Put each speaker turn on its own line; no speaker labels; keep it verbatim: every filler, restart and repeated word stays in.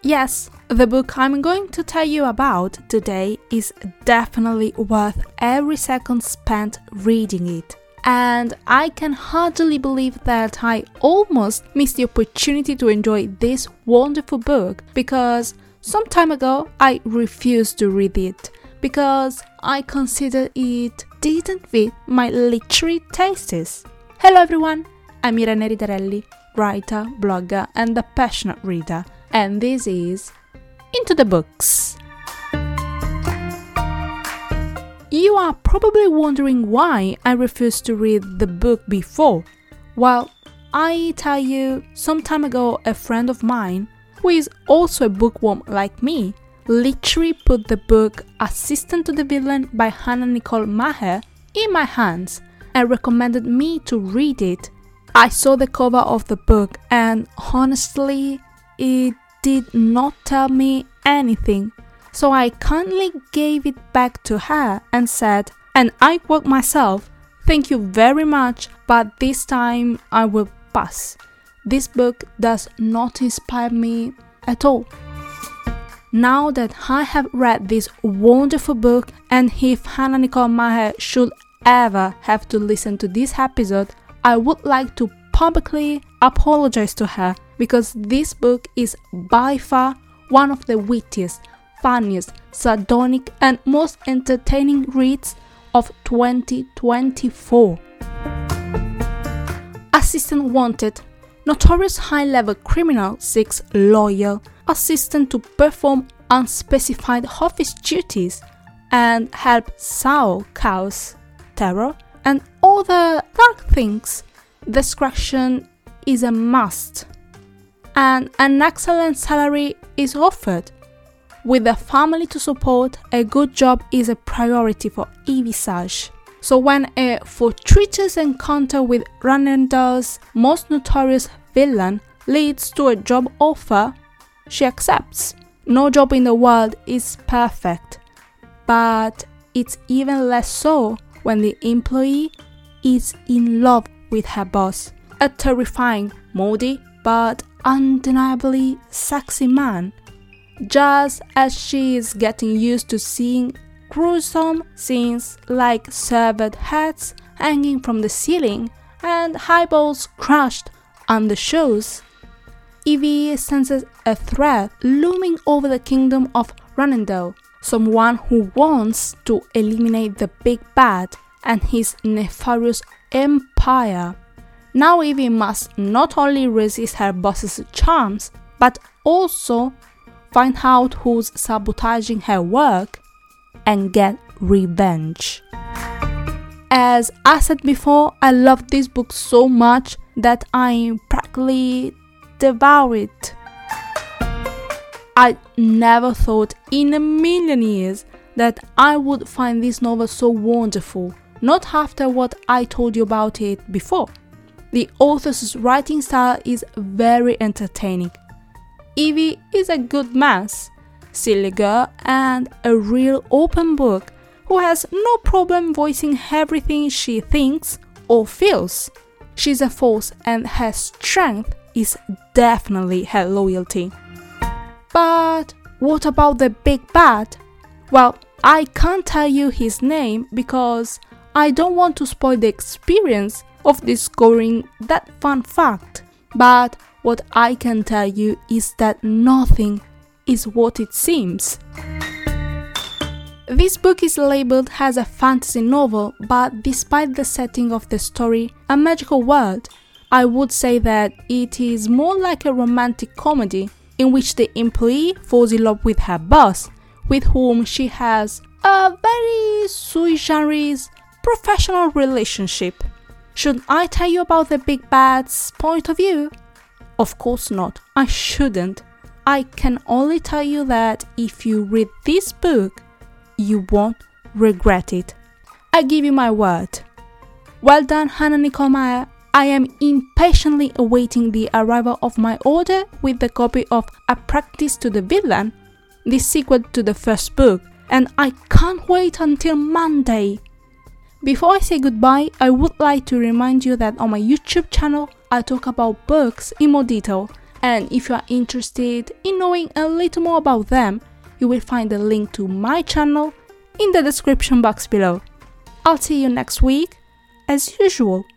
Yes, the book I'm going to tell you about today is definitely worth every second spent reading it. And I can hardly believe that I almost missed the opportunity to enjoy this wonderful book because some time ago I refused to read it because I considered it didn't fit my literary tastes. Hello everyone, I'm Irene Ridarelli, writer, blogger and a passionate reader, and this is Into the Books. You are probably wondering why I refused to read the book before. Well, I tell you, some time ago a friend of mine, who is also a bookworm like me, literally put the book Assistant to the Villain by Hannah Nicole Maher in my hands and recommended me to read it. I saw the cover of the book and honestly, it did not tell me anything. So I kindly gave it back to her and said, and I quote myself, "Thank you very much, but this time I will pass. This book does not inspire me at all." Now that I have read this wonderful book, and if Hannah Nicole Maher should ever have to listen to this episode, I would like to publicly apologize to her because this book is by far one of the wittiest, funniest, sardonic and most entertaining reads of twenty twenty-four. Assistant wanted. Notorious high-level criminal seeks loyal assistant to perform unspecified office duties and help Saul cause terror and other dark things. Discretion is a must, and an excellent salary is offered. With a family to support, a good job is a priority for Evie Sage. So when a fortuitous encounter with Ranendo's most notorious villain leads to a job offer, she accepts. No job in the world is perfect, but it's even less so when the employee is in love with her boss, a terrifying, moody, but undeniably sexy man. Just as she is getting used to seeing gruesome scenes like severed heads hanging from the ceiling and eyeballs crushed on the shoes, Evie senses a threat looming over the kingdom of Ranendo, someone who wants to eliminate the big bad and his nefarious empire. Now Evie must not only resist her boss's charms, but also find out who's sabotaging her work and get revenge. As I said before, I love this book so much that I practically devour it. I never thought in a million years that I would find this novel so wonderful, not after what I told you about it before. The author's writing style is very entertaining. Evie is a good mess, silly girl and a real open book who has no problem voicing everything she thinks or feels. She's a force and her strength is definitely her loyalty. But what about the big bad? Well, I can't tell you his name because I don't want to spoil the experience of discovering that fun fact. But what I can tell you is that nothing is what it seems. This book is labeled as a fantasy novel, but despite the setting of the story, a magical world, I would say that it is more like a romantic comedy in which the employee falls in love with her boss, with whom she has a very sui generis professional relationship. Should I tell you about the big bad's point of view? Of course not, I shouldn't. I can only tell you that if you read this book, you won't regret it. I give you my word. Well done, Hannah Nicole Maher. I am impatiently awaiting the arrival of my order with the copy of Apprentice to the Villain, the sequel to the first book, and I can't wait until Monday. Before I say goodbye, I would like to remind you that on my YouTube channel, I talk about books in more detail And if you are interested in knowing a little more about them, you will find a link to my channel in the description box below. I'll see you next week, as usual.